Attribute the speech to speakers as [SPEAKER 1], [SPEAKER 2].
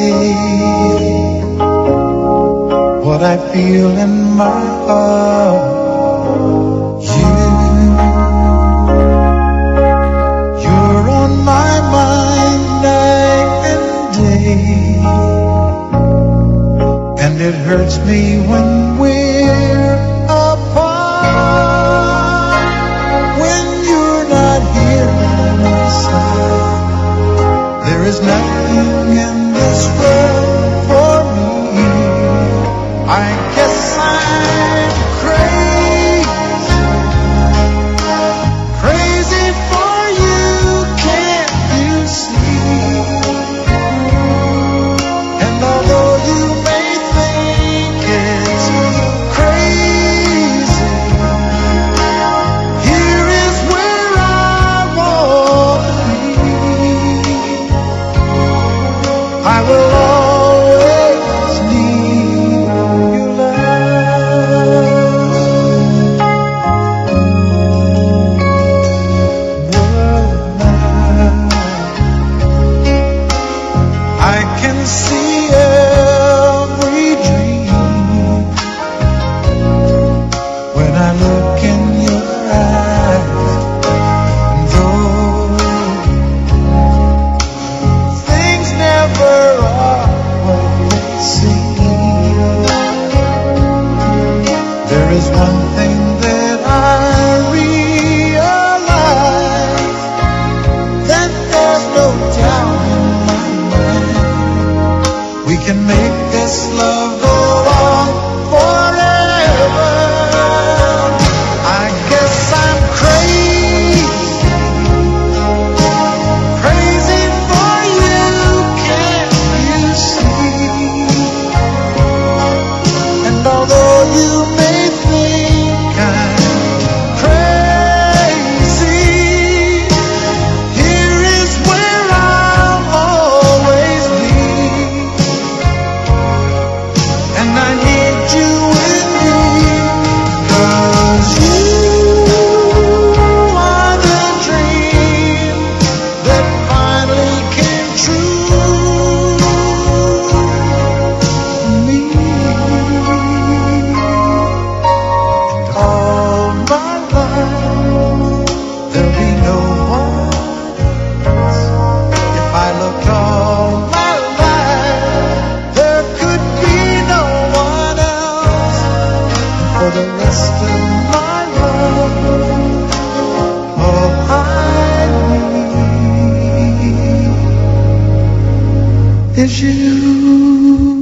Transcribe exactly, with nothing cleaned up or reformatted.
[SPEAKER 1] what I feel in my heart. You, you're on my mind night and day, and it hurts me when we're apart. When you're not here by my side, there is nothing in this world for me. I guess I'm crazy, crazy for you, can't you see? And although you may think it's crazy, here is where I want to be. I will always need your love. World now, I can see every dream when I look in your eyes. And though things never are what they seem, there is one thing that I realize, that there's no doubt in my mind. We can make this love go on forever. I guess I'm crazy, crazy for you, can't you see? And although you may think I'm crazy, here is where I'll always be. And I need you with me, 'cause you are the dream that finally came true for me. And all my life there'll be no one else. If I looked all my life, there could be no one else. For the rest of my life, all I need is you.